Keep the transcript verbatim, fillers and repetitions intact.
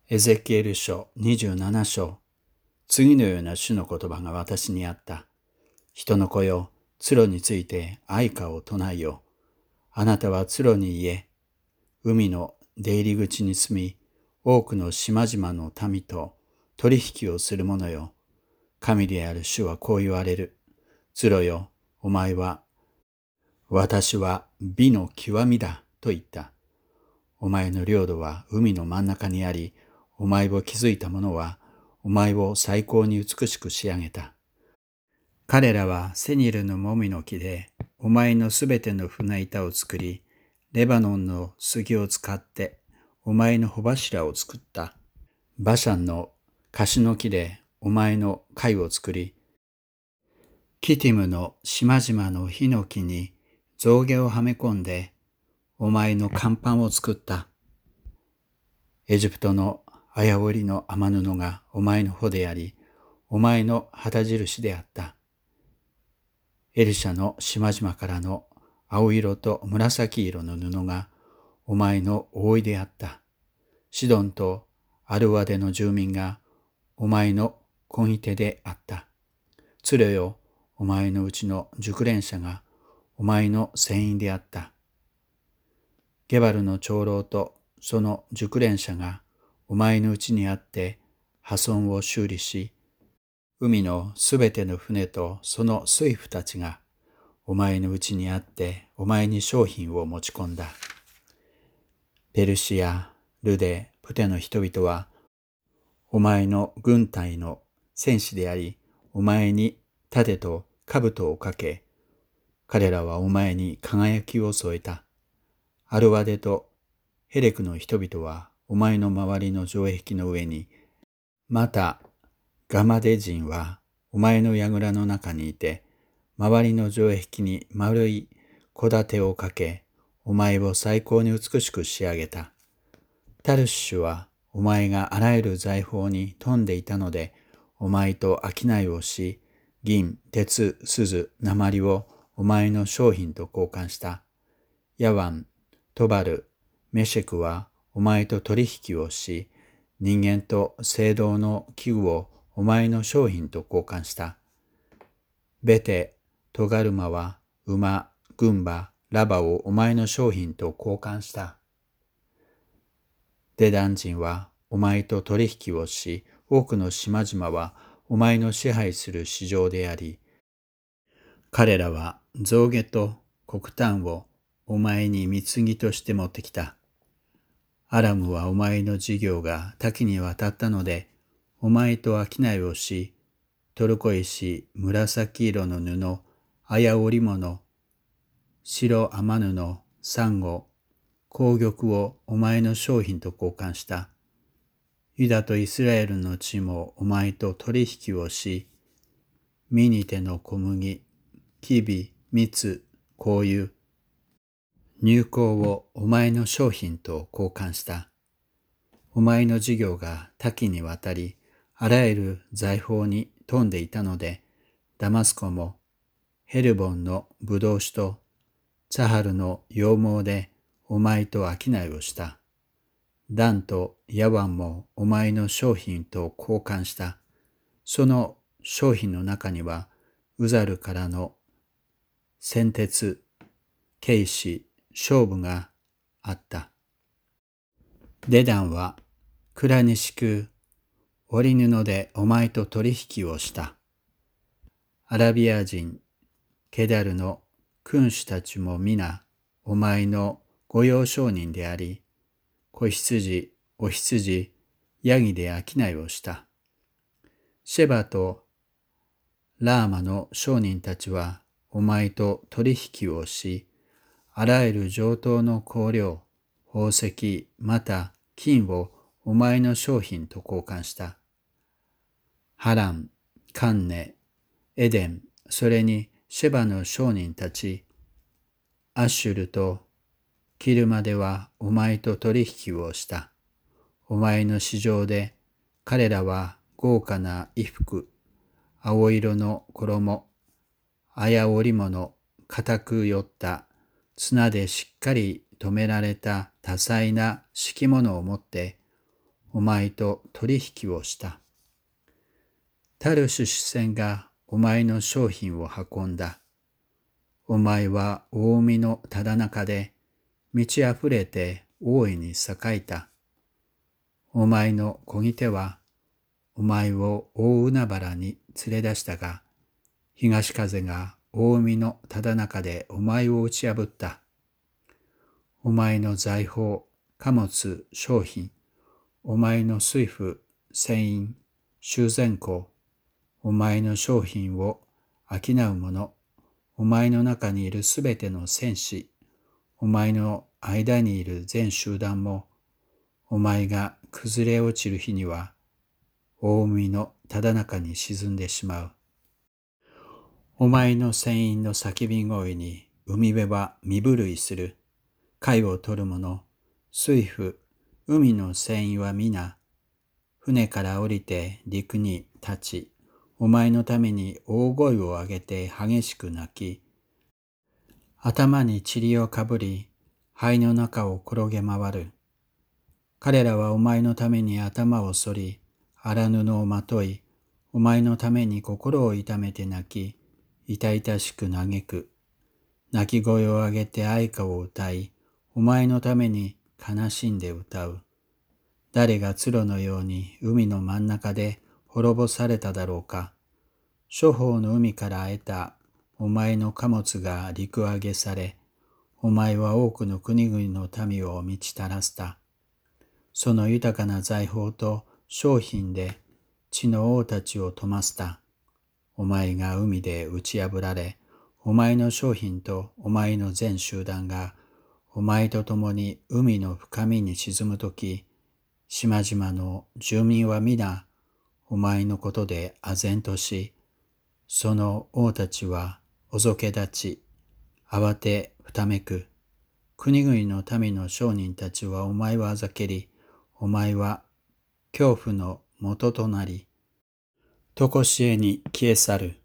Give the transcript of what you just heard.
エゼキエル書にじゅうなな章。次のような主の言葉が私にあった。人の子よ、ツロについて愛歌を唱えよ。あなたはツロに言え。海の出入り口に住み、多くの島々の民と取引をする者よ。神である主はこう言われる。ツロよ、お前は、私は美の極みだと言った。お前の領土は海の真ん中にあり、お前を築いた者は、お前を最高に美しく仕上げた。彼らはセニルのもみの木で、お前のすべての船板を作り、レバノンの杉を使って、お前の帆柱を作った。バシャンのカシの木で、お前の貝を作り、キティムの島々のヒノキに象牙をはめ込んで、お前の甲板を作った。エジプトの綾織の雨布がお前の穂であり、お前の旗印であった。エリシャの島々からの青色と紫色の布がお前の覆いであった。シドンとアルワデの住民がお前の紺手であった。ツレよ、お前のうちの熟練者がお前の船員であった。ゲバルの長老とその熟練者がお前のうちにあって破損を修理し、海のすべての船とその水夫たちがお前のうちにあってお前に商品を持ち込んだ。ペルシア、ルデ、プテの人々はお前の軍隊の戦士であり、お前に盾と兜をかけ、彼らはお前に輝きを添えた。アルワデとヘレクの人々はお前の周りの城壁の上に、またガマデ人はお前の櫓の中にいて、周りの城壁に丸い小盾をかけ、お前を最高に美しく仕上げた。タルシュはお前があらゆる財宝に富んでいたので、お前と商いをし、銀、鉄、錫、鉛をお前の商品と交換した。ヤワン、トバル、メシェクはお前と取引をし、人間と青銅の器具をお前の商品と交換した。ベテ、トガルマは馬、軍馬、ラバをお前の商品と交換した。デダン人はお前と取引をし、多くの島々はお前の支配する市場であり、彼らは象牙と黒炭をお前に貢ぎとして持ってきた。アラムはお前の事業が多岐にわたったので、お前と商いをし、トルコ石、紫色の布、綾織物、白天布、サンゴ、紅玉をお前の商品と交換した。ユダとイスラエルの地もお前と取引をし、ミニテの小麦、キビ、蜜、香油、乳香をお前の商品と交換した。お前の事業が多岐にわたり、あらゆる財宝に富んでいたので、ダマスコもヘルボンのブドウ酒とツァハルの羊毛でお前と商いをした。ダンとヤワンもお前の商品と交換した。その商品の中には、ウザルからの銑鉄、ケシ、勝負があった。デダンは蔵に敷く織布でお前と取引をした。アラビア人、ケダルの君主たちも皆、お前の御用商人であり、子羊、お羊、ヤギで商いをした。シェバとラーマの商人たちは、お前と取引をし、あらゆる上等の香料、宝石、また金をお前の商品と交換した。ハラン、カンネ、エデン、それにシェバの商人たち、アッシュルとキルマではお前と取引をした。お前の市場で彼らは豪華な衣服、青色の衣、綾織物、固くよった綱でしっかり留められた多彩な敷物を持って、 お前と取引をした。タルシュシュ船がお前の商品を運んだ。お前は大海のただ中で満ち溢れて大いに栄えた。お前の漕ぎ手はお前を大海原に連れ出したが、東風が大海のただ中でお前を打ち破った。お前の財宝、貨物、商品、お前の水夫、船員、修繕工、お前の商品を商う者、お前の中にいるすべての戦士、お前の間にいる全集団も、お前が崩れ落ちる日には、大海のただ中に沈んでしまう。お前の船員の叫び声に海辺は身震いする。貝を取る者、水夫、海の船員は皆、船から降りて陸に立ち、お前のために大声を上げて激しく泣き、頭に塵をかぶり、灰の中を転げ回る。彼らはお前のために頭を剃り、荒布をまとい、お前のために心を痛めて泣き、痛々しく嘆く。泣き声を上げて哀歌を歌い、お前のために悲しんで歌う。誰が鶴のように海の真ん中で滅ぼされただろうか。諸方の海から得たお前の貨物が陸揚げされ、お前は多くの国々の民を満ち足らせた。その豊かな財宝と商品で地の王たちを富ませた。お前が海で打ち破られ、お前の商品とお前の全集団がお前と共に海の深みに沈むとき、島々の住民は皆お前のことで唖然とし、その王たちはおぞけ立ち、慌てふためく。国々の民の商人たちはお前をあざけり、お前は恐怖の元となり、とこしえに消え去る。